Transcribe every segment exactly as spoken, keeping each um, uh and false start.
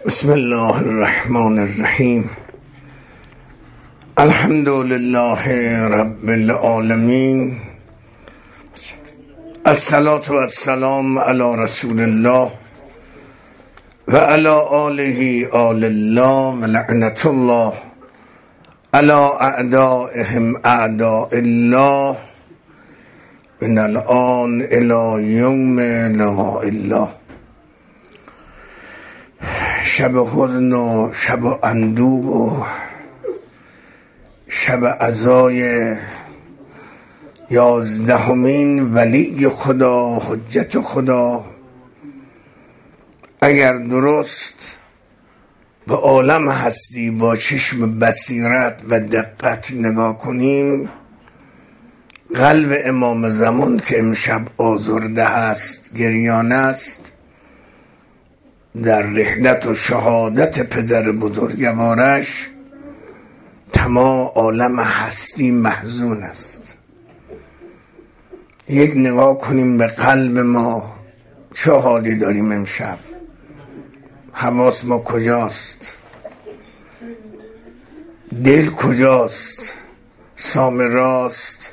بسم الله الرحمن الرحیم. الحمد لله رب العالمین. الصلاة و السلام علی رسول الله و علی آله آل الله و لعنت الله علی اعدائهم اعداء الله من الآن الی یوم لقاء الله. شب حزن و شب اندوه و شب عزای یازدهمین ولی خدا، حجت خدا، اگر درست به عالم هستی با چشم بصیرت و دقت نگاه کنیم، قلب امام زمان که امشب آزرده هست، گریان است، در رحلت و شهادت پدر بزرگوارش تمام عالم هستی محزون است. یک نگاه کنیم به قلب ما، چه حالی داریم امشب؟ حواس ما کجاست؟ دل کجاست؟ سامراست؟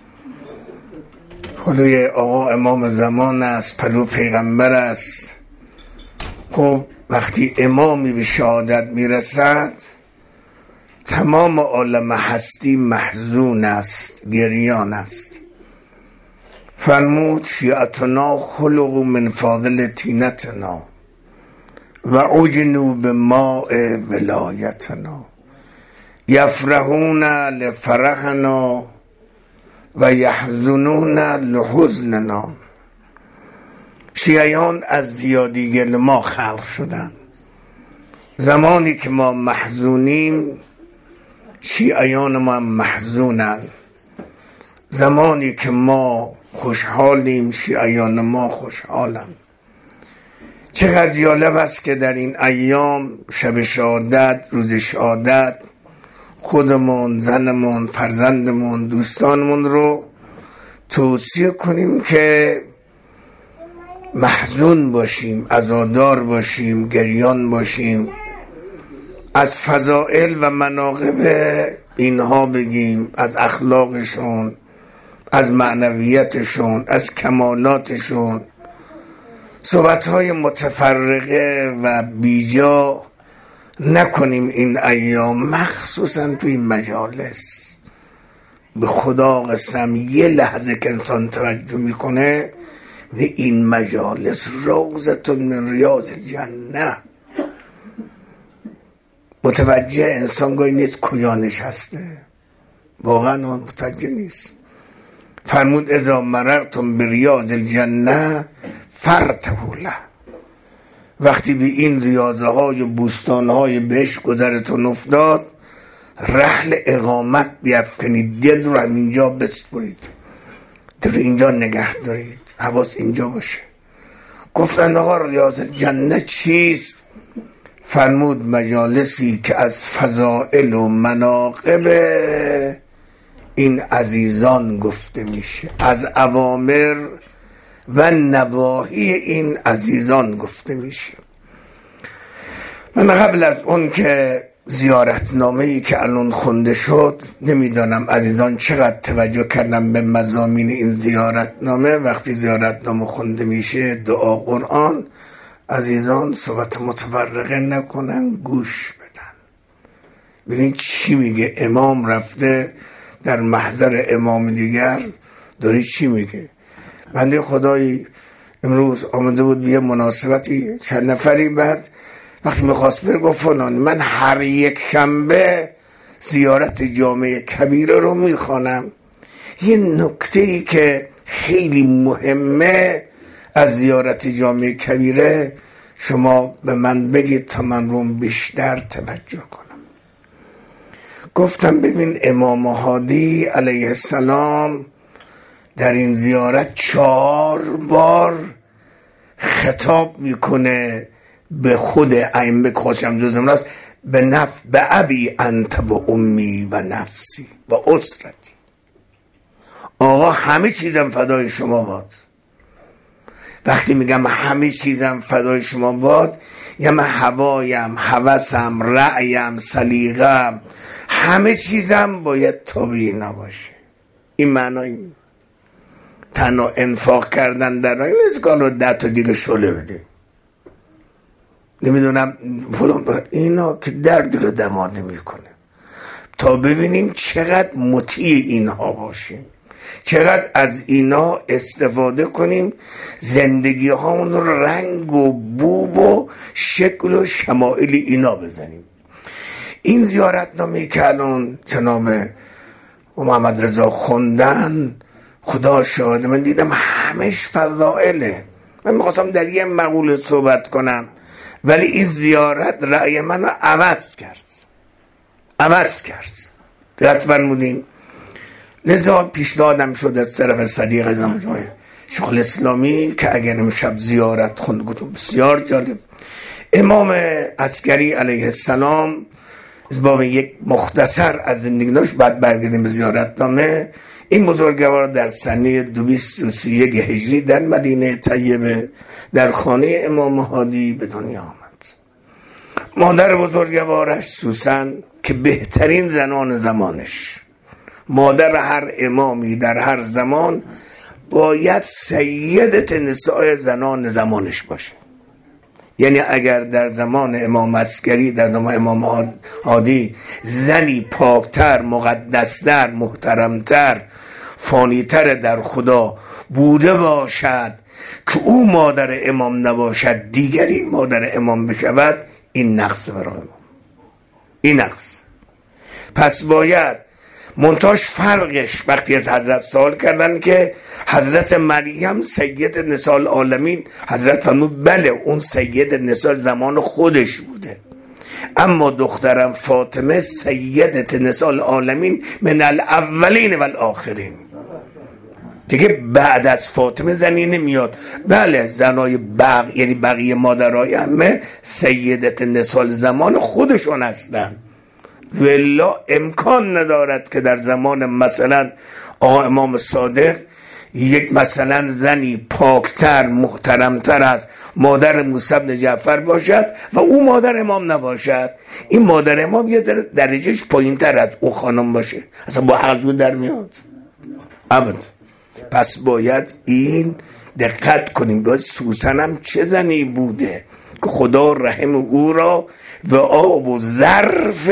پلوی آقا امام زمان است، پلو پیغمبر است. خب وقتی امامی به شهادت میرسد، تمام عالم هستی محزون است، گریان است. فرمود شیعتنا خلق من فاضل تینتنا و عجنوا بماء ولایتنا یفرحون لفرحنا و یحزنون لحزننا. شیعیان از زیادی گل ما خلق شدن. زمانی که ما محزونیم، شیعیان ما محزونن. زمانی که ما خوشحالیم، شیعیان ما خوشحالن. چقدر جالب است که در این ایام شب شهادت، روز شهادت، خودمون، زنمون، فرزندمون، دوستانمون رو توصیه کنیم که محزون باشیم، عزادار باشیم، گریان باشیم. از فضائل و مناقب اینها بگیم، از اخلاقشون، از معنویتشون، از کمالاتشون. صحبتهای متفرقه و بیجا نکنیم این ایام، مخصوصا تو این مجالس. به خدا قسم یه لحظه که انسان توجه میکنه و این مجالس روضة من ریاض الجنه، متوجه انسان گاهی نیست کجا نشسته، واقعا اون متوجه نیست. فرمود اذا مررتم بریاض الجنه فارتحوا له. وقتی به این ریاضه های و بوستان های بهش گذرتون افتاد، رحل اقامت بیفکنید، دل رو همینجا بسپرید، دل اینجا نگه دارید، حواس اینجا باشه. گفتن آقا ریاض الجنه چیست؟ فرمود مجالسی که از فضائل و مناقب این عزیزان گفته میشه، از اوامر و نواهی این عزیزان گفته میشه. من قبل از اون که زیارتنامه‌ای که الان خونده شد، نمیدانم عزیزان چقدر توجه کردم به مضامین این زیارتنامه. وقتی زیارتنامه خونده میشه، دعا قرآن، عزیزان صحبت متفرقه نکنن، گوش بدن، ببین چی میگه. امام رفته در محضر امام دیگر، داری چی میگه. بنده خدایی امروز آمده بود به یه مناسبتی، چند نفری بعد وقتی میخواست بر گفت فلان، من هر یک شنبه زیارت جامع کبیره رو میخوانم. یه نکته ای که خیلی مهمه از زیارت جامع کبیره شما به من بگید تا من رو بیشتر توجه کنم. گفتم ببین امام هادی علیه السلام در این زیارت چهار بار خطاب میکنه به خود ائمه که خودشم جزم راست، به نف به ابی انت و امی و نفسی و اسرتی. آقا همه چیزم فدای شما باد. وقتی میگم همه چیزم فدای شما باد، یعنی من هوایم، هوسم، رأیم، سلیقم، همه چیزم باید تابع اینا باشه. این معنای تنها انفاق کردن در این نیست که رو ده تا دیگه شله بده، نمیدونم فلان، اینا که درد رو دوا نمیکنه. تا ببینیم چقدر مطیع اینها باشیم، چقدر از اینا استفاده کنیم، زندگی هامون رو رنگ و بوب و شکل و شمائل اینا بزنیم. این زیارتنامه که الان جناب محمد رضا خوندن، خدا شاهد من دیدم همش فضائله. من میخواستم در یه مقوله صحبت کنم، ولی این زیارت رأی من رو عوض کرد عوض کرد دقت فرمودین. لذا پیشنهادم شد از طرف صدیق زمانجای شیخ الاسلامی که اگر امشب زیارت خوند، گفتم بسیار جالب. امام عسکری علیه السلام از باب یک مختصر از زندگی داشت، بعد برگردیم به زیارتنامه. این بزرگوار در سنه دویست و سی و یک هجری در مدینه طیبه در خانه امام هادی به دنیا آمد. مادر بزرگوارش سوسن که بهترین زنان زمانش، مادر هر امامی در هر زمان باید سیدت نساء زنان زمانش باشه. یعنی اگر در زمان امام عسکری، در زمان امام هادی زنی پاکتر، مقدستر، محترمتر، فانیتر در خدا بوده باشد که او مادر امام نباشد، دیگری مادر امام بشود، این نقص برای امام، این نقص. پس باید منتاش فرقش وقتی از حضرت سوال کردن که حضرت مریم سید نساء العالمین، حضرت فرمود بله اون سید نساء زمان خودش بوده، اما دخترم فاطمه سیدت نساء العالمین من الاولین و الاخرین، دیگه بعد از فاطمه زنی نمیاد. بله زنای بق یعنی بقیه مادرای همه سیدت نساء زمان خودشون هستن، ولا امکان ندارد که در زمان مثلا آقا امام صادق یک مثلا زنی پاکتر محترمتر از مادر موسی بن جعفر باشد و او مادر امام نباشد. این مادر امام یه ذره درجهش پایین تر از او خانم باشه، اصلا با عقل جو در میاد ابد. پس باید این دقت کنیم. باید سوسن هم چه زنی بوده که خدا رحم او را و آب و ظرف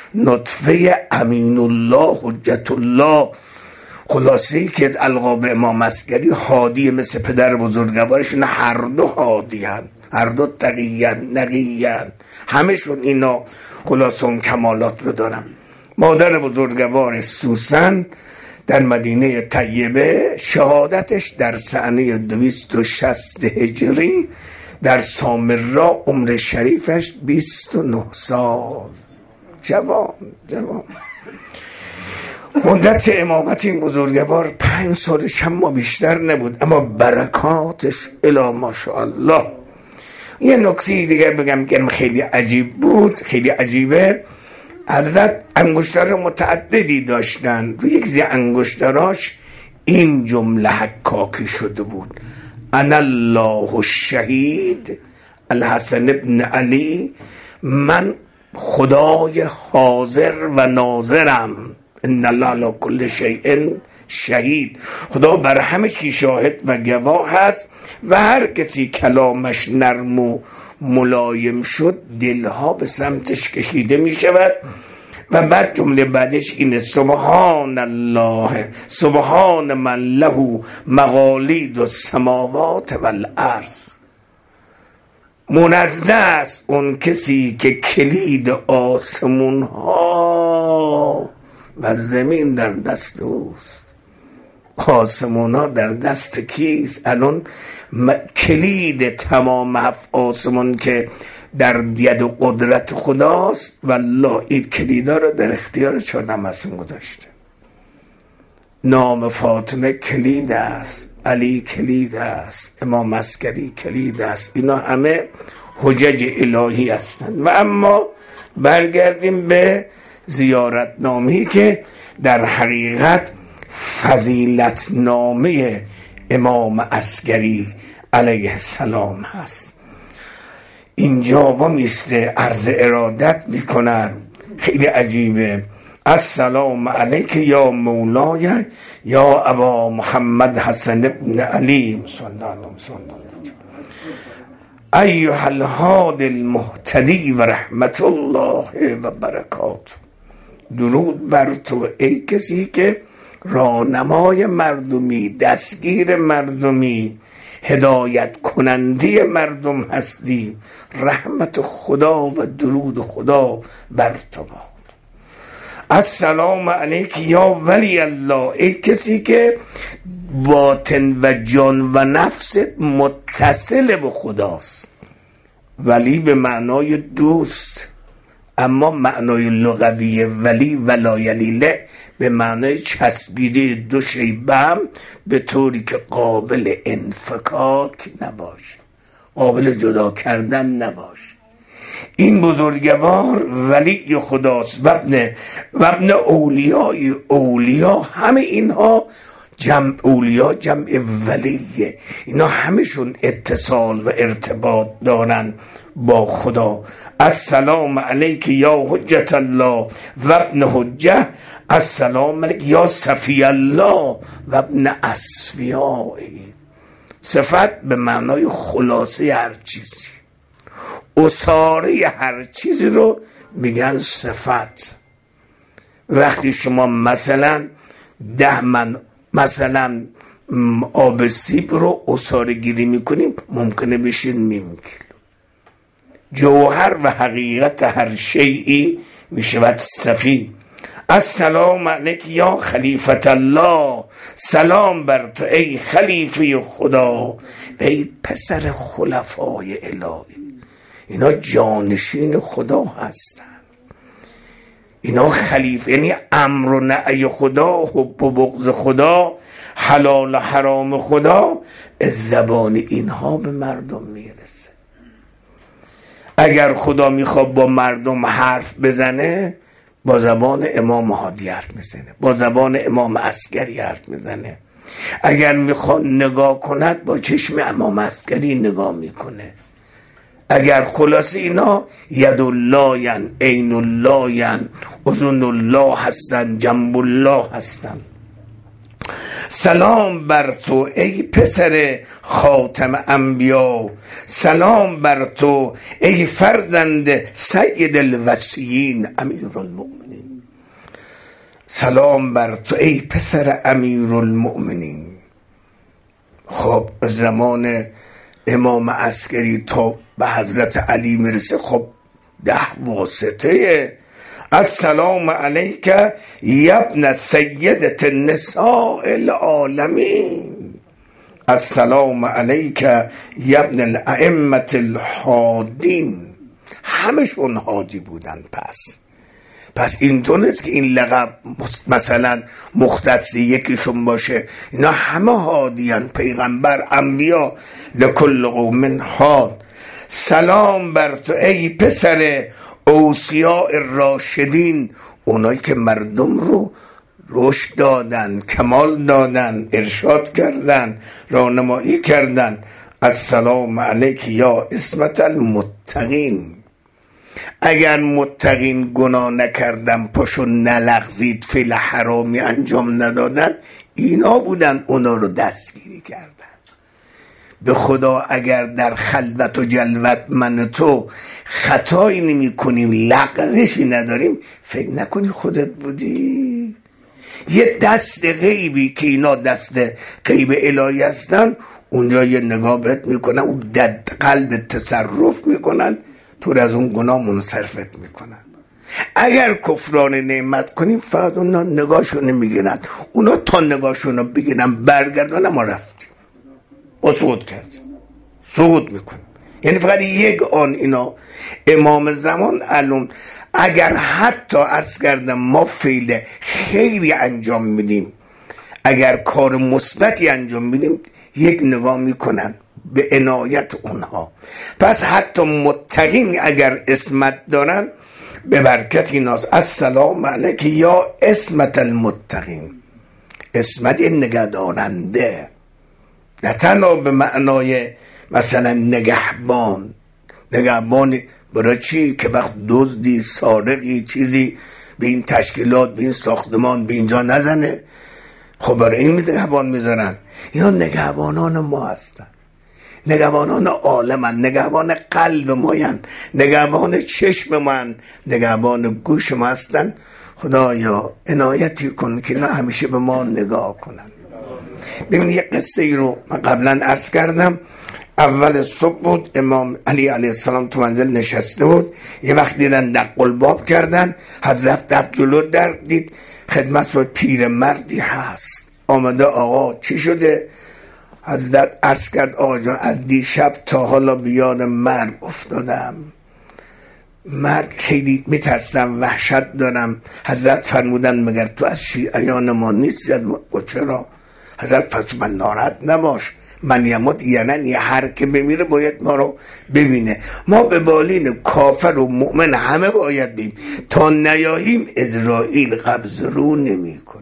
نطفه امین الله حجت الله، خلاصه ای که از القاب امام عسکری هادی مثل پدر بزرگوارش، نه هر دو هادی هن، هر دو تقیین نقیین، همشون اینا خلاصه اون کمالات رو دارن. مادر بزرگوار سوسن در مدینه طیبه، شهادتش در سنه دویست و شصت هجری در سامرا، عمر شریفش بیست و نه سال، جوان جوان. مدت امامت این بزرگوار پنج سالش هم ما بیشتر نبود، اما برکاتش الا ماشاءالله. یه نکته دیگر بگم که خیلی عجیب بود، خیلی عجیبه. حضرت انگشتر متعددی داشتن، روی یک زی انگشتراش این جمله حکاکی شده بود: انا الله الشهید الحسن ابن علی، من خدای حاضر و ناظرم، ان الله علی کل شیء شهید، خدا بر همه چی شاهد و گواه هست و هر کسی کلامش نرم و ملایم شد دلها به سمتش کشیده می شود. و بعد جمله بعدش اینه: سبحان الله سبحان من له مقالید السماوات والارض، منزه است اون کسی که کلید آسمون ها و زمین در دست اوست. آسمون ها در دست کیست؟ الان کلید تمام هفت آسمون که در ید و قدرت خداست، والله این کلیدا رو در اختیار چهارده معصوم گذاشته. نام فاطمه کلید است، علی کلید است، امام عسکری کلید است، اینا همه حجج الهی هستند. و اما برگردیم به زیارتنامه‌ای که در حقیقت فضیلت نامه امام عسکری علیه السلام هست. اینجا و میسته عرض ارادت میکنن، خیلی عجیبه. السلام علیک یا مولای یا ابا محمد حسن ابن علی صلی الله علیه وسلم ایها الهادی المهتدی و رحمت الله و برکاته. درود بر تو ای کسی که راهنمای مردمی، دستگیر مردمی، هدایت کننده مردم هستی. رحمت خدا و درود خدا بر تو باد. السلام علیک یا ولی الله، ای کسی که باطن و جان و نفست متصل به خداست. ولی به معنای دوست، اما معنای لغوی ولی ولایلیله به معنای چسبیده دو شی به هم به طوری که قابل انفکاک نباشه، قابل جدا کردن نباشه. این بزرگوار ولی خداست و ابن و ابن اولیای اولیا. همه اینها جمع اولیا جمع ولیه، اینا همشون اتصال و ارتباط دارن با خدا. السلام علیک یا حجت الله و ابن حجه. السلام علیک یا صفی الله و ابن اصفیائه. صفت به معنای خلاصه هر چیزی، اصاره هر چیزی رو میگن صفت. وقتی شما مثلا ده من مثلا آب سیب رو اصاره گیری میکنیم، ممکنه بشین نیم کیلو. جوهر و حقیقت هر شیئی میشود صفی. السلام علیک یا خلیفت الله، سلام بر تو ای خلیفه خدا و ای پسر خلفای الهی. اینا جانشین خدا هستن، اینا خلیفه، یعنی امر و نهی خدا، حب و بغض خدا، حلال و حرام خدا از زبان اینها به مردم میرسه. اگر خدا میخواد با مردم حرف بزنه، با زبان امام هادی حرف میزنه، با زبان امام عسکری حرف میزنه. اگر میخواد نگاه کند، با چشم امام عسکری نگاه میکنه. اگر خلاصه اینا ید الله ین، عین الله ین، اذن الله هستن، جنب الله هستن. سلام بر تو ای پسر خاتم انبیا، سلام بر تو ای فرزند سید الوصیین امیر المؤمنین. سلام بر تو ای پسر امیر المؤمنین. خب زمان امام عسکری تا به حضرت علی میرسه، خب ده واسطه. السلام علیک یبن سیدت النساء العالمین. السلام علیک یبن الائمه الهادین. همشون هادی بودن. پس پس این نیست که این لقب مثلا مختص یکیشون باشه، اینا همه هادیان، پیغمبر، انبیا، لکل قوم هاد. سلام بر تو ای پسر اوصیاء راشدین، اونایی که مردم رو رشد دادن، کمال دادن، ارشاد کردن، راهنمایی کردن. السلام علیک یا اسمت المتقین. اگر متقین گناه نکردن، پاشو نلغزید، فعل حرامی انجام ندادن، اینا بودن اونا رو دستگیری کردن. به خدا اگر در خلوت و جلوت من تو خطایی نمی کنیم، لغزشی نداریم، فکر نکنی خودت بودی. یه دست غیبی که اینا دست غیب الهی هستن، اونجا یه نگاه بهت میکنن، اون در قلب تصرف میکنن، تو از اون گناه منصرفت میکنن. اگر کفران نعمت کنیم، فقط اونا نگاهشون میگیرن، اونا تا نگاهشون بگیرن برگردن، ما رفتیم و سقوط کردیم، سقوط میکنیم. یعنی فقط یک آن اینا امام زمان الان اگر حتی عرض کردم ما فعل خیری انجام میدیم، اگر کار مثبتی انجام میدیم، یک نگاه میکنن به عنایت اونها. پس حتی متقین اگر اسمت دارن، به برکت ایناست. السلام علیک یا اسمت المتقین. اسمت نگهدارنده، نه تنها به معنای مثلا نگهبان. نگهبان برای چی؟ که وقت دزدی سارقی چیزی به این تشکیلات به این ساختمان به اینجا نزنه، خب برای این نگهبان میذارن. اینا نگهبانان ما هستن، نگهبانان عالمن، نگهبان قلب ماین، نگهبان چشم من، نگهبان گوش ما هستن. خدایا عنایتی کن که نه همیشه به ما نگاه کنن. ببین یه قصه ای رو من قبلا عرض کردم. اول صبح بود، امام علی علیه السلام تو منزل نشسته بود. یه وقت دیدن دق الباب کردن، حضرت رفت جلو در، دید خدمت رو پیر مردی هست آمده. آقا چی شده؟ حضرت عرض کرد آقا جان از دیشب تا حالا به یاد مرگ افتادم، مرگ خیلی میترسم، وحشت دارم. حضرت فرمودن مگر تو از شیعیان ما نیستی؟ و چرا؟ حضرت پس من ناراحت نباش، من یموت یعنی یه هر که بمیره باید ما رو ببینه. ما به بالین کافر و مؤمن همه باید بیم، تا نیاییم اسرائیل قبض رو نمی کنه.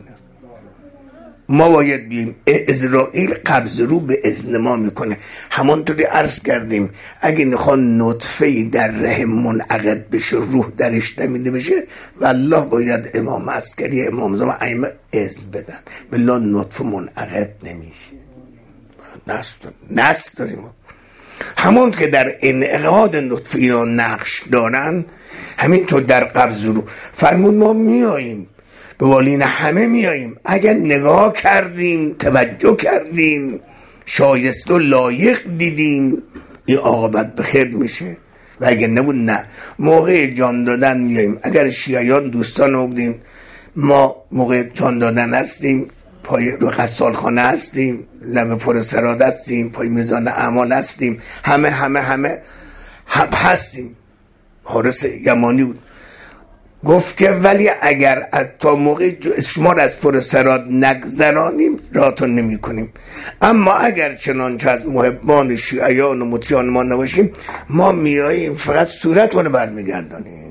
ما باید بیم، اسرائیل قبض رو به اذن ما میکنه. همانطوری عرض کردیم اگه نخوان نطفه‌ای در رحم منعقد بشه، روح درش دمیده بشه، والله باید امام عسکری امام زمان ائمه اذن بدن، بالله نطفه منعقد نمیشه. نسل نسل داریم. همون که در انعقاد نطفه اینا نقش دارن، همینطور در قبض رو فرمون ما میاییم به بالین همه میاییم. اگر نگاه کردیم، توجه کردیم، شایسته و لایق دیدیم، این عاقبت بخیر میشه. و اگر نبود نه، موقع جان دادن میاییم. اگر شیعیان دوستان رو بودیم، ما موقع جان دادن هستیم، پای رو غسالخانه هستیم، لب پر سراد هستیم، پای میزان اعمال هستیم، همه همه همه هم هستیم. حارس یمانی بود گفت که ولی اگر از تا موقع شما را از پر سراد نگذرانیم راتون نمی کنیم، اما اگر چنانچه از محبان شیعیان و مطیعان ما نباشیم، ما میاییم فقط صورت رو برمیگردانیم،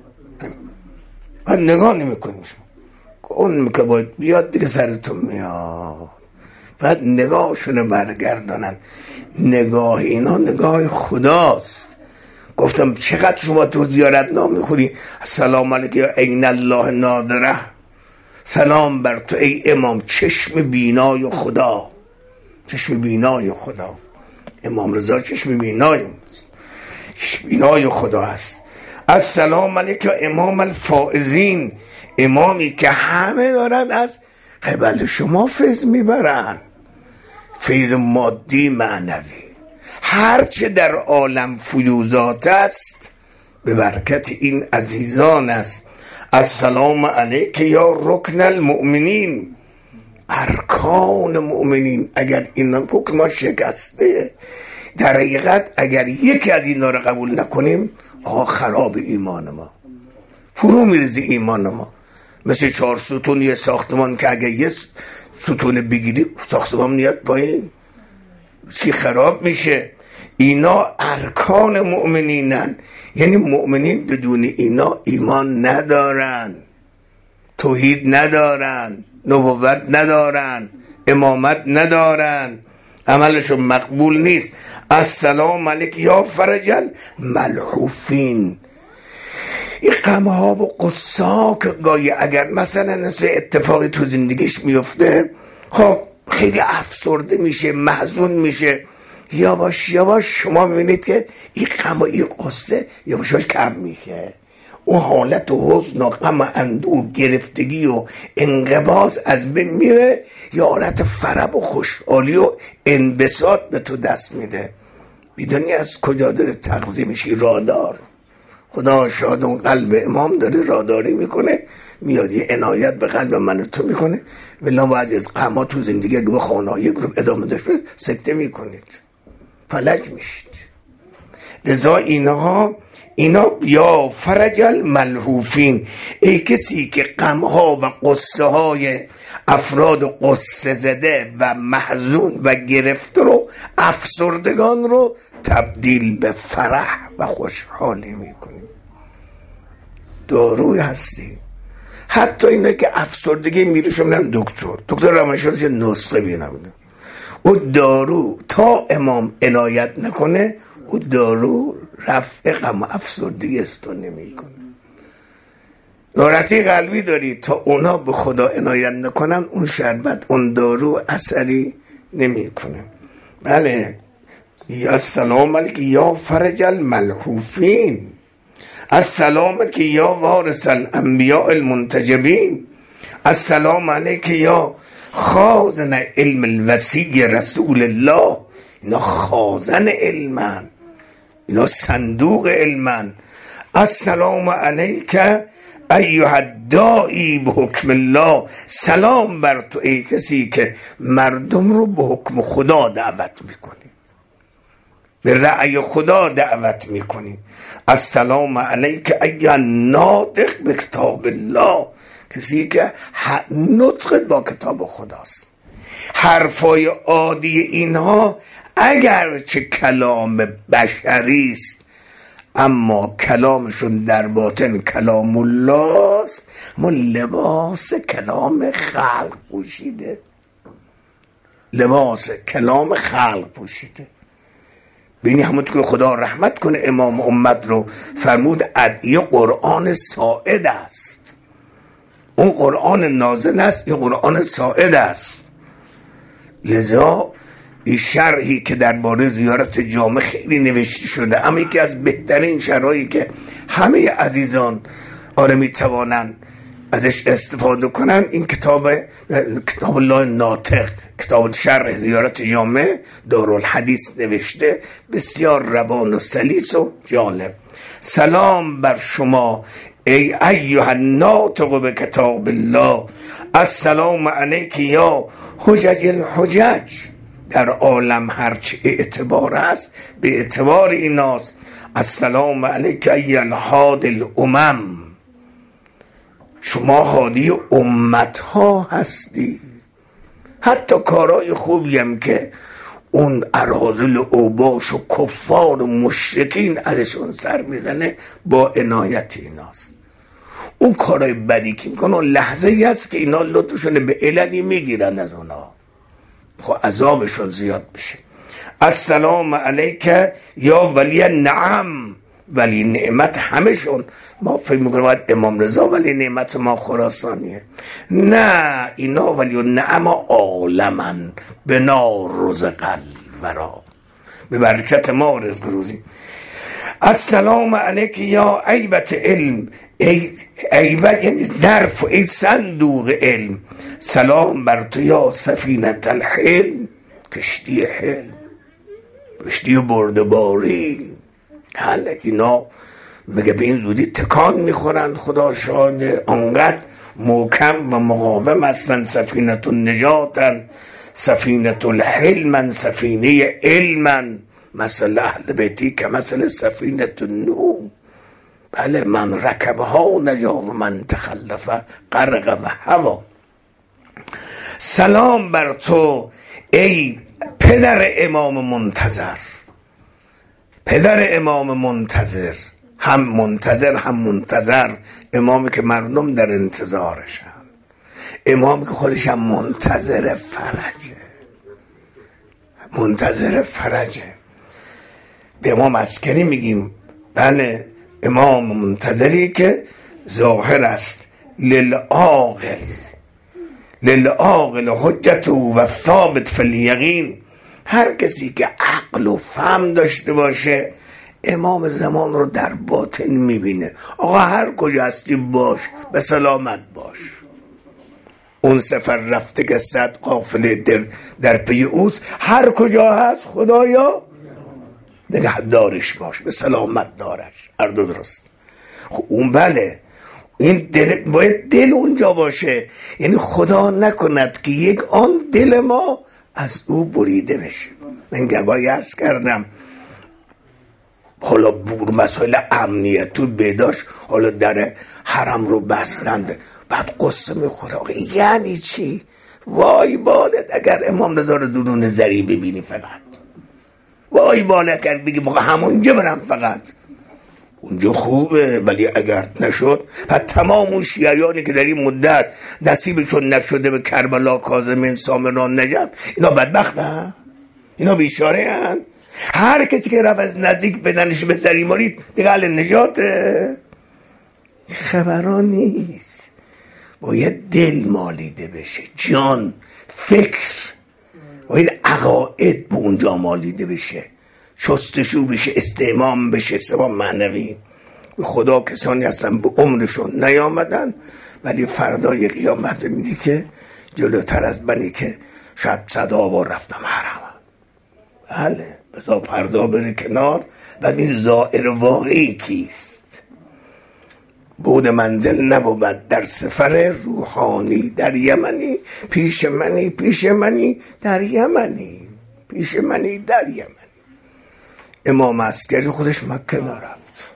بعد نگاه نمی کنیم. اون که باید بیاد دیگه سرتون میاد، بعد نگاهشون برگردانن. نگاه اینا نگاه خداست. گفتم چقدر شما تو زیارت نام میخونی السلام علیکم یا عین الله ناظره، سلام بر تو ای امام چشم بینای خدا. چشم بینای خدا، امام رضا چشم بینای چشم بینای خدا هست. السلام علیکم امام الفائزین، امامی که همه دارن از قبل شما فیض میبرن، فیض مادی معنوی، هرچه در عالم فیوزات است به برکت این عزیزان است. السلام علیک یا رکن المؤمنین، ارکان مؤمنین. اگر این رکن ما شکسته، در حقیقت اگر یکی از این رو قبول نکنیم، آه خراب ایمان ما، فرو میرزی ایمان ما. مثل چهار ستون یه ساختمان که اگه یه ستون بگیری ساختمان میاد پایین، چی خراب میشه. اینا ارکان مؤمنینن، یعنی مؤمنین بدون اینا ایمان ندارن، توحید ندارن، نبوت ندارن، امامت ندارن، عملشون مقبول نیست. السلام علیک یا فرج الملحوفین. این غمه ها و قصه ها که گاهی اگر مثلا نسوی اتفاقی تو زندگیش میفته، خب خیلی افسرده میشه، محزون میشه. یواش یواش شما میبینید که این غم و این قصه یواش یواش کم میشه. اون حالت و حزن و غم و اندوه و گرفتگی و انقباض از بین میره، یه حالت فرح و خوشحالی و انبساط به تو دست میده. میدونی از کجا داره تغذیه میشه؟ رادار. خدا شاید اون قلب امام داره راداری میکنه، میاد یه عنایت به قلب من تو میکنه. ولی بعضی از غم‌ها تو زندگی اگه به خانه یک گروه ادامه داشته سکته میکنید، فلج میشید. لذا اینها اینا یا فرج الملحوفین، ای کسی که غم‌ها و قصه های افراد قصه زده و محزون و گرفته رو، افسردگان رو تبدیل به فرح و خوشحالی میکنیم. داروی هستی. حتی اینا که افسردگی میره شما میرن دکتر، دکتر روانشناسی نسخه بینم، او دارو تا امام عنایت نکنه، او دارو رفع غم و افسردگی است و نمی کنه. ناراحتی قلبی داری تا اونا به خدا عنایت نکنن، اون شربت اون دارو اثری نمی کنه. بله، یا سلام علیک یا فرج الملحوفین، السلام علیک یا وارث الانبیاء المنتجبین، السلام علیک یا خازن علم الوسیع رسول الله. اینا خازن علمن، اینا صندوق علمن. السلام علیک ایها الداعی به حکم الله، سلام بر تو ای کسی که مردم رو به حکم خدا دعوت میکنی، به رأی خدا دعوت میکنی. السلام علیک ایها الناطق به کتاب الله، کسی که نطقت با کتاب خداست. حرفای عادی اینها اگر چه کلام بشری است، اما کلامشون در باطن کلام الله است، اما لباس کلام خلق پوشیده، لباس کلام خلق پوشیده. بینی همونطور که خدا رحمت کنه امام امت رو فرمود ادعیه قرآن ساعد است. اون قرآن نازل است، این قرآن ساعد است. لذا این شرحی که درباره زیارت جامع خیلی نوشته شده، اما یکی از بهترین شرحی که همه عزیزان آره میتوانن ازش استفاده کنن، این کتاب کتاب الله ناطق، کتاب شرح زیارت جامع دارالحدیث نوشته، بسیار روان و سلیس و جالب. سلام بر شما ای ایها الناطق به کتاب الله، السلام علیک یا حجج الحجج. در عالم هرچه اعتبار است به اعتبار ایناست. السلام علیک ایها الهادی الامم، شما هادی امت ها هستی. حتی کارهای خوبی هم که اون اراذل اوباش و کفار و مشرکین ازشون سر میزنه با عنایت ایناست. اون کارهای بدی که میکنه اون لحظه ای هست که اینا لطفشون به عللی میگیرن از اونا، خب عذابشون زیاد بشه. السلام علیک یا ولی نعم، ولی نعمت همشون. ما فکر میکنیم باید امام رضا ولی نعمت ما خراسانیه، نه، اینا ولی نعم عالمن به نار رزق الورا، به برکت ما رزق روزی. السلام علیک یا عیبت علم، ای عیبت یعنی ظرف، ای صندوق علم. سلام بر تو یا سفینه الحلم، کشتی حلم، کشتی بردباری. حالا اینا میگه به این زودی تکان میخورن، خدا شاهده، انقدر محکم و مقاوم هستن. سفینه النجاتن، سفینه الحلمن، سفینه علمن، مثل اهل بیتی که مثل سفینه النوح. بله، من رکبها نجا و من تخلف غرق و هوا. سلام بر تو ای پدر امام منتظر، پدر امام منتظر، هم منتظر هم منتظر، امامی که مردم در انتظارشن، امامی که خودش هم منتظر فرجه، منتظر فرجه. به امام عسکری میگیم بله، امام منتظری که ظاهر است. للعاقل، للعاقل حجت و ثابت فی الیقین. هر کسی که عقل و فهم داشته باشه امام زمان رو در باطن میبینه. آقا هر کجا هستی باش، به سلامت باش. اون سفر رفته که صد قافله در, در پی اوست، هر کجا هست خدایا نگهدارش باش، به سلامت دارش، هر دو درست. خب اون بله، این دل باید دل اونجا باشه، یعنی خدا نکند که یک آن دل ما از او بریده بشه. من گواهی عرض کردم، حالا بور مسائل امنیت تو بداشت، حالا در حرم رو بستند، بعد قصه میخوره. یعنی چی؟ وای بالت اگر امام رضا رو درون زری ببینی، فقط وای بالت اگر بگی بقا همونجا برم فقط. اونجا خوبه، ولی اگر نشد و تمام اون شیعیانی که در این مدت نصیبشون نشده به کربلا، کاظمین، سامران، نجف، اینا بدبختن؟ اینا بیچاره هن؟ هر کسی که رفت از نزدیک بدنش به سری مارید دیگه اهل نجاته؟ خبران نیست. باید دل مالیده بشه، جان، فکر، باید عقاید به اونجا مالیده بشه، شستشو بشه، استعمام بشه، استعمام معنوی. به خدا کسانی هستن به عمرشون نیامدن ولی فردای قیامت میدی که جلوتر از بنی که شاید صدا بار رفتم حرم. بله بذار پردا بره کنار و این ظاهر واقعی کیست. بود منزل نبود در سفر روحانی، در یمنی پیش منی، پیش منی در یمنی، پیش منی در یمنی. امام عسکری خودش مکه نرفت،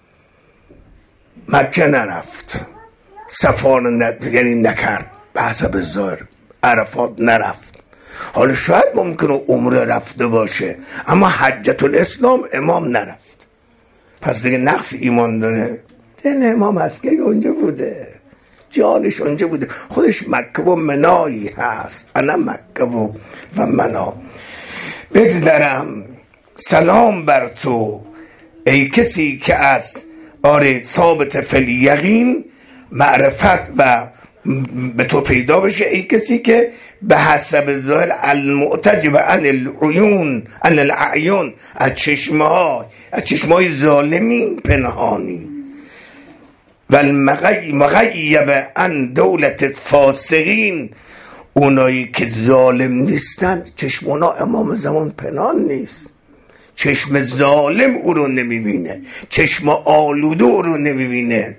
مکه نرفت، سفر یعنی نکرد به حسب ظاهر، عرفات نرفت. حالا شاید ممکنه عمره رفته باشه اما حجت الاسلام امام نرفت، پس دیگه نقص ایمان داره. دل امام عسکری اونجا بوده، جانش اونجا بوده، خودش مکه و منایی هست. انا مکه و و منا. بگذرم سلام بر تو ای کسی که از آره ثابت فل یقین معرفت و به تو پیدا بشه، ای کسی که به حسب ظاهر المعتجب عن العیون عن الاعیون، از چشمه ها از چشمه های ظالمین پنهانی، و المغیب عن دولت فاسقین، اونایی که ظالم نیستن چشم اونا امام زمان پنهان نیست. چشم ظالم او رو نمیبینه، چشم آلوده او رو نمیبینه.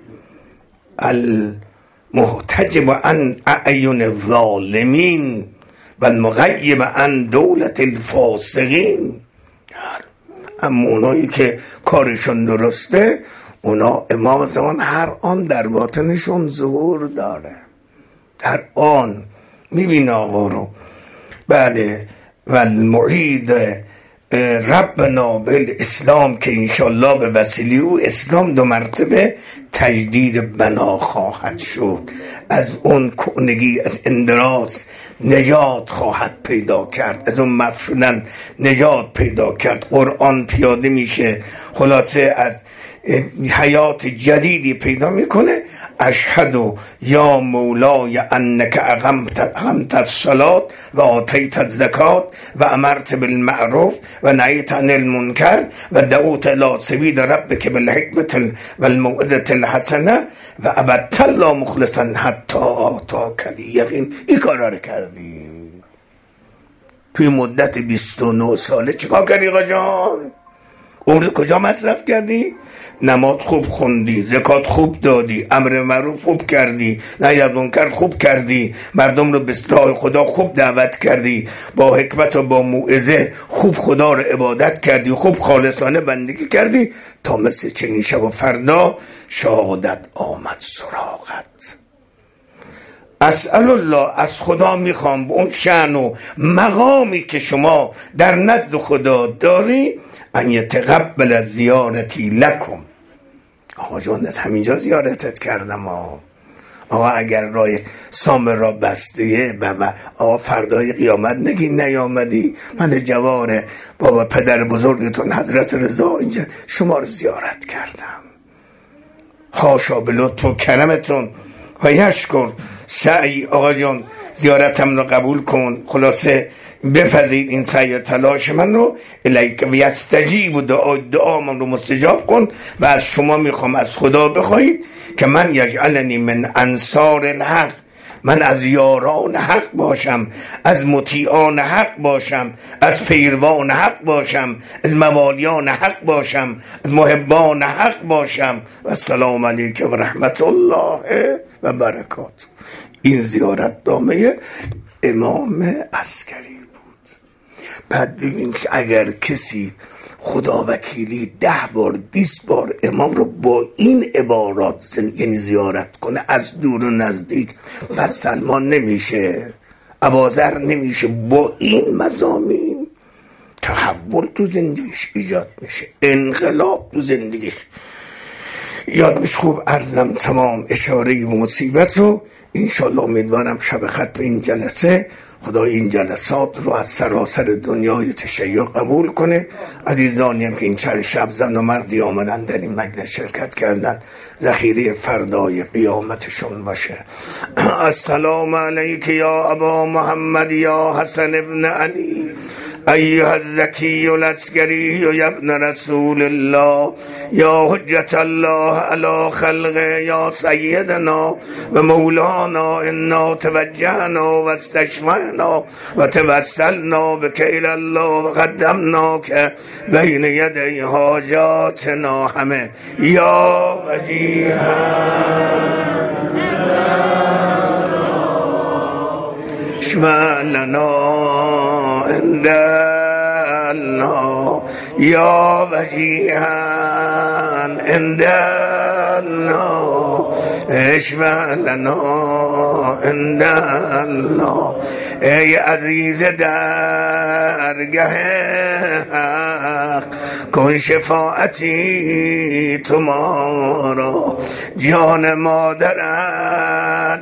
المحتجب عن اعین الظالمین و المغیب عن دولت الفاسقین. اما اونایی که کارشون درسته اونا امام زمان هر آن در باطنشون ظهور داره، در آن میبینه آقا رو. بله و المعید ربنا بالاسلام، که انشالله به وسیله او اسلام دو مرتبه تجدید بنا خواهد شد، از اون کهنگی، از اندراس نجات خواهد پیدا کرد، از اون مفشودن نجات پیدا کرد. قرآن پیاده میشه، خلاصه از حیات جدیدی پیدا میکنه. اشهد یا مولای انک اقمت الصلاة و آتیت الزکات و امرت بالمعروف و نهیت عن المنکر و دعوت الی سبیل ربک بالحکمة و الموعظة الحسنه و عبدت الله مخلصا حتی آتاک الیقین. این کارا رو کردی توی مدت بیست و نه ساله. چیکار کردی آقا جان؟ عمر کجا مصرف کردی؟ نماز خوب خوندی، زکات خوب دادی، امر معروف خوب کردی، نهی از منکر خوب کردی، مردم رو به راه خدا خوب دعوت کردی، با حکمت و با موعظه خوب خدا رو عبادت کردی، خوب خالصانه بندگی کردی، تا مثل چنین شب و فردا شهادت آمد سراغت. اسأل الله، از خدا میخوام به اون شأن و مقامی که شما در نزد خدا داری ان یتقبل از زیارتی لکم. آقا جان از همینجا زیارتت کردم. آقا آقا اگر راه سامر را بسته و آقا فردای قیامت نگی نیامدی، من جوار بابا پدر بزرگتون حضرت رضا اینجا شما رو زیارت کردم. حاشا به لطف و کرمتون و یشکر سعی. آقا جان زیارتم رو قبول کن، خلاصه بپذیر این سعی تلاش من رو، الیک و یستجیب و دعا دعا من رو مستجاب کن. و از شما میخوام از خدا بخواهید که من یجعلنی من انصار الحق، من از یاران حق باشم، از مطیعان حق باشم، از پیروان حق باشم، از موالیان حق باشم، از محبان حق باشم. و السلام علیکم و رحمت الله و برکاته. این زیارت نامه امام عسکری بود. بعد ببین که اگر کسی خدا وکیلی ده بار بیست بار امام رو با این عبارات یعنی زیارت کنه از دور و نزدیک، بعد سلمان نمیشه، ابوذر نمیشه، با این مضامین تحول تو زندگیش ایجاد میشه، انقلاب تو زندگیش یادش خوب عرضم تمام اشاره و مصیبت رو. انشالله امیدوارم شب ختم این جلسه خدا این جلسات رو از سراسر دنیای تشیع قبول کنه. عزیزانی هم که این چند شب زن و مردی آمدن در این مجلس شرکت کردن ذخیره فردای قیامتشون باشه. السلام علیک یا ابا محمد یا حسن ابن علی ایها الزکی العسکری یا ابن رسول الله یا حجت الله علی خلقه یا سیدنا و مولانا انا توجهنا و استشفعنا و توسلنا بک الی الله و قدمناک بین یدی حاجاتنا همه یا وجیها اشفع لنا عند الله یا وجیها عند الله اشفع لنا عند الله. ای عزیز درگه حق کن شفاعتی تو ما را، جان مادرت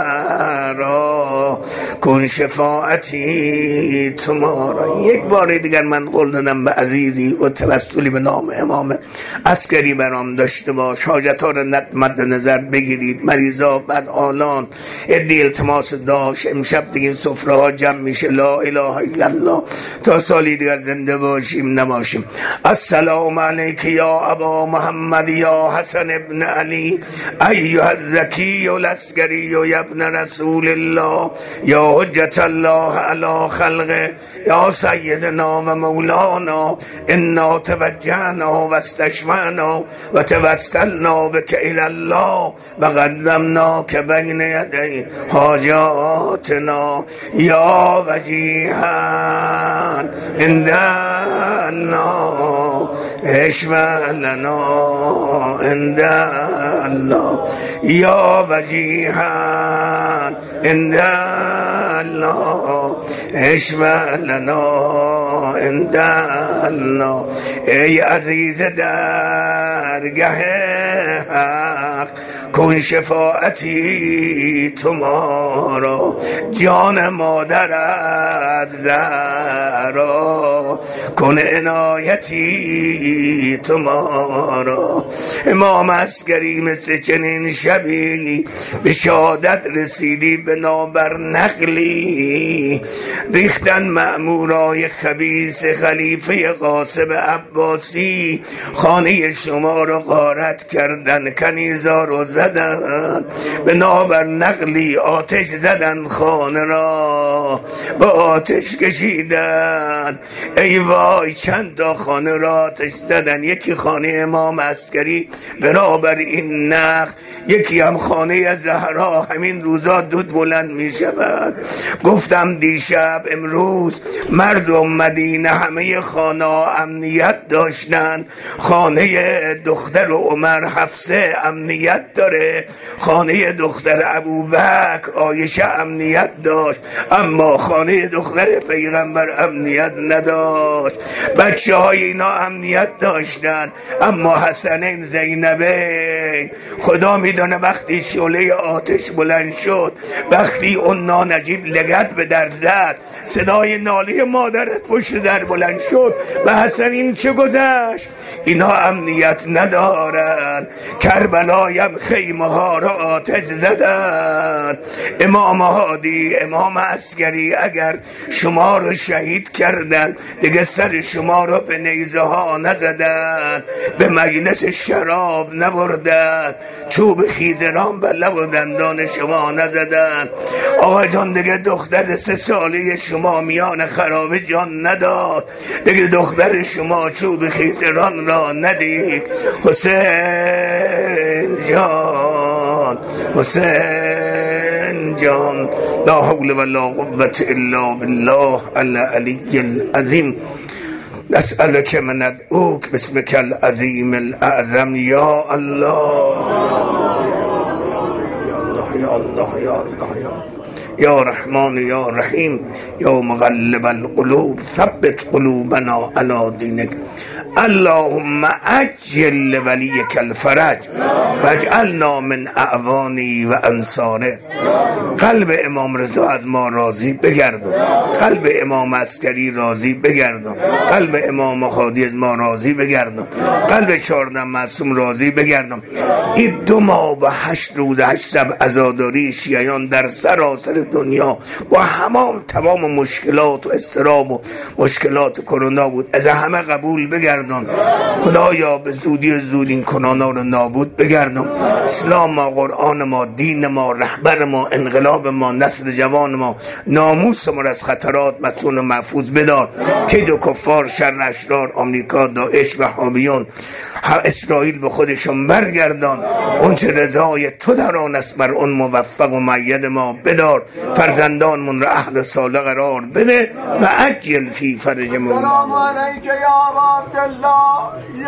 زهرا کن شفاعتی تو ما را. یک بار دیگر من قول دادم به عزیزی و توسلی به نام امام عسکری برام داشته باش، حاجت ها رو مد نظر بگیرید، مریضا بدحالان ادی التماس داشت. امشب دیگه این سفره ها جمع میشه. لا اله الا الله تا سالی دیگر زنده باشیم نباشیم. السلام علیک یا ابا محمد یا حسن ابن علی ایها الزکی العسکری یا ابن رسول الله یا حجت الله علی خلقه یا سیدنا و مولانا انا توجهنا و استشفعنا و توسلنا بک الی الله و قدمناک بین یدی حاجاتنا یا وجیها عند الله اشفع لنا عند الله یا وجیها عند الله اشفع لنا عند الله. ای عزیز درگه حق کن شفاعتی تو ما را، جان مادرت زهرا کن عنایتی تو ما را. امام عسکری مثل چنین شبی به شهادت رسیدی به نابر نقلی، ریختن مأمورای خبیث خلیفه قاسم عباسی خانه شما رو غارت کردن، کنیزا رو زدن، به نابر نقلی آتش زدن، خانه را با آتش کشیدن. ای وای چند تا خانه را آتش زدن، یکی خانه امام عسکری بنابر این نخ، یکی هم خانه زهرا همین روزا دود بلند می شود. گفتم دیشب امروز مردم مدینه همه خانه امنیت داشتن، خانه دختر عمر حفصه امنیت داره، خانه دختر ابوبکر عایشه امنیت داشت، اما خانه دختر پیغمبر امنیت نداشت. بچه های اینا امنیت داشتن، اما حسنین زینبین خدا میدونه وقتی شعله آتش بلند شد، وقتی اون نانجیب لگد به در زد، صدای ناله مادرت پشت در بلند شد، به حسنین چه گذشت؟ اینا امنیت ندارن. کربلایم خیمه ها را آتش زدن. امام هادی، امام عسکری اگر شما رو شهید کردن دیگه سر شما رو به نیزه ها نزدن، به مجلس شراب نبردن، چوب خیزران به لب و دندان شما نزدن. آقا جان دیگه دختر سه ساله شما میان خرابه جان نداد، دیگه دختر شما چوب خیزران را ندید. حسین جان، حسین جان، لا حول ولا قوة الا بالله العلی العظیم. نسألك من ندعوك باسمك العظیم الاعظم یا الله یا الله یا الله یا رحمان یا رحیم یا مغلب القلوب ثبت قلوبنا علی دینک. اللهم عجل ولیک الفرج واجعلنا من اعوانی و انصاره. قلب امام رضا از ما راضی بگردون، قلب امام عسکری راضی بگردون، قلب امام خادی از ما راضی بگردون، قلب چهارده معصوم راضی بگردون. این دو ماه و هشت روز هشت شب عزاداری شیعیان در سراسر دنیا با همام تمام مشکلات و اضطراب و مشکلات کرونا بود، از همه قبول بگردون. خدایا به زودی زود این کرونا رو نابود بگردون. اسلام ما، قرآن ما، دین ما، رهبر ما، انقلاب ما، نسل جوان ما، ناموس ما از خطرات مسئول و محفوظ بدار. کید و کفار، شر اشرار، آمریکا، داعش و حامیون، اسرائیل به خودشون برگردان. اون چه رضای تو در آن است بر اون موفق و مؤید ما بدار. فرزندانمون را اهل صالح قرار بده و عجل فی فرجمون. سلام علیک یا عبدالله.